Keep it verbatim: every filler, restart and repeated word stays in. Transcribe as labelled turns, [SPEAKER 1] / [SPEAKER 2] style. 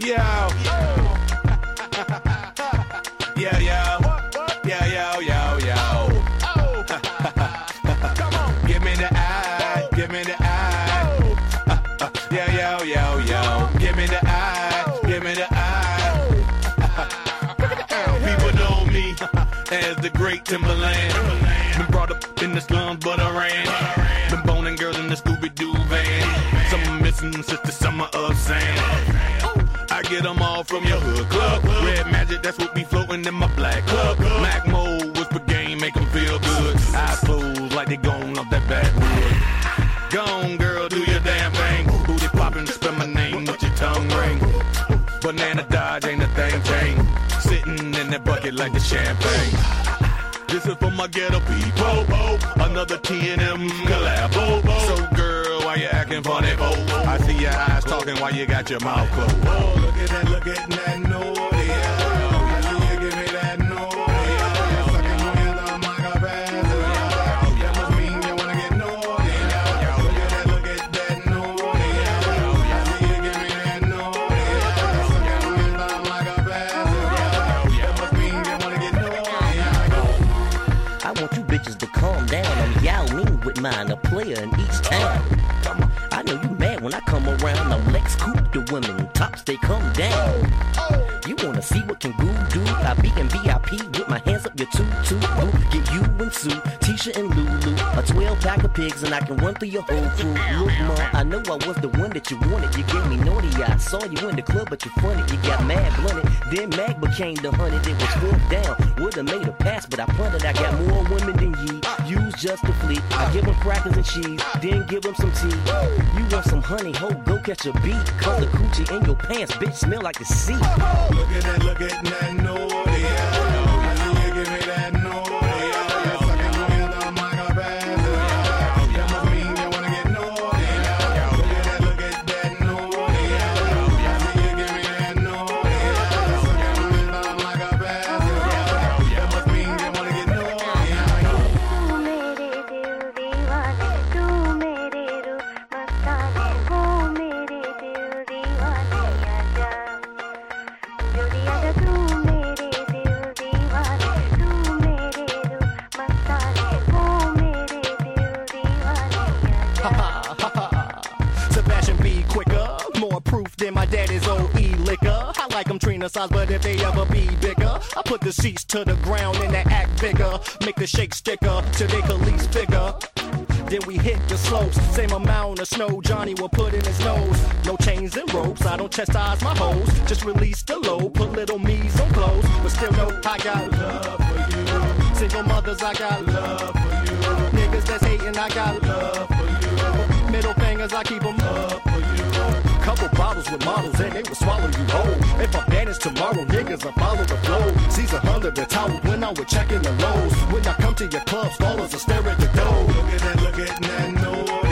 [SPEAKER 1] yo. Yo, yo. Yo, yo, yo, yo. Give me the eye, give me the eye. Yo, yo, yo, yo. Give me the eye, give me the eye. People know me as the great Timberland. Been brought up in the slums, but I ran. Been boning girls in the Scooby-Doo van. Some missing since the summer of sand. I get them all from your hood club. Red Magic, that's what be floating in my black club. Mac Mode, whisper game, make them feel good. Eyes closed like they gone off that backwood. Gone, girl, do your damn thing. Booty poppin', spell my name with your tongue ring. Banana Dodge, ain't a thing change. Sitting in that bucket like the champagne. This is for my ghetto people. Another T and M collabo. So girl, why you acting funny? I see your eyes talking while you got your mouth closed. Oh, look at that, look at that naughty. You give me that naughty. Sucking on your thumb like a bastard. That must mean you wanna get naughty. Look at that, look at that naughty. You give me that naughty. Sucking on your thumb like a bastard. That must mean you wanna get naughty.
[SPEAKER 2] I want you bitches to calm down. I'm Yao Ming with mine, a player in each town. I know you mad when I come around. I'm Lex Coupe, the women tops, they come down. You wanna see what can goo do? I be in V I P with my hands up your tutu. Get you and Sue, Tisha and Lulu. A twelve pack of pigs and I can run through your whole crew. Look, ma, I know I was the one that you wanted. You gave me naughty, I saw you in the club, but you funny. You got mad blunted, then Mag became the hundred. It was fourth down, would've made a pass, but I punted. I got more women than ye, use just to flee. I give them crackers and cheese, then give them some tea. You want some honey, ho, go catch a beat. Cause the coochie in your pants, bitch, smell like the sea.
[SPEAKER 1] Look at that, look at that naughty. You give me that naughty. Sucking on your thumb like a bastard. That must mean you wanna get naughty. Look at that, look at that naughty. You give me that naughty. Sucking on your thumb like a bastard. That must mean you wanna get naughty.
[SPEAKER 3] Sebastian B quicker, more proof than my daddy's O E liquor. I like them Trina size, but if they ever be bigger, I put the seats to the ground and they act bigger. Make the shake sticker till they can least figure. Then we hit the slopes, same amount of snow Johnny will put in his nose. No chains and ropes, I don't chastise my hoes. Just release the load, put little me's on clothes. But still know I got love for you. Single mothers, I got love for you. Niggas that's hating, I got love for you. Middle fingers, I keep them up for you. Couple bottles with models and they will swallow you whole. If I vanish tomorrow, niggas, I follow the flow. Caesar under the towel when I was checking the lows. When I come to your club, scholars will stare at the door. Look at that, look at that, no.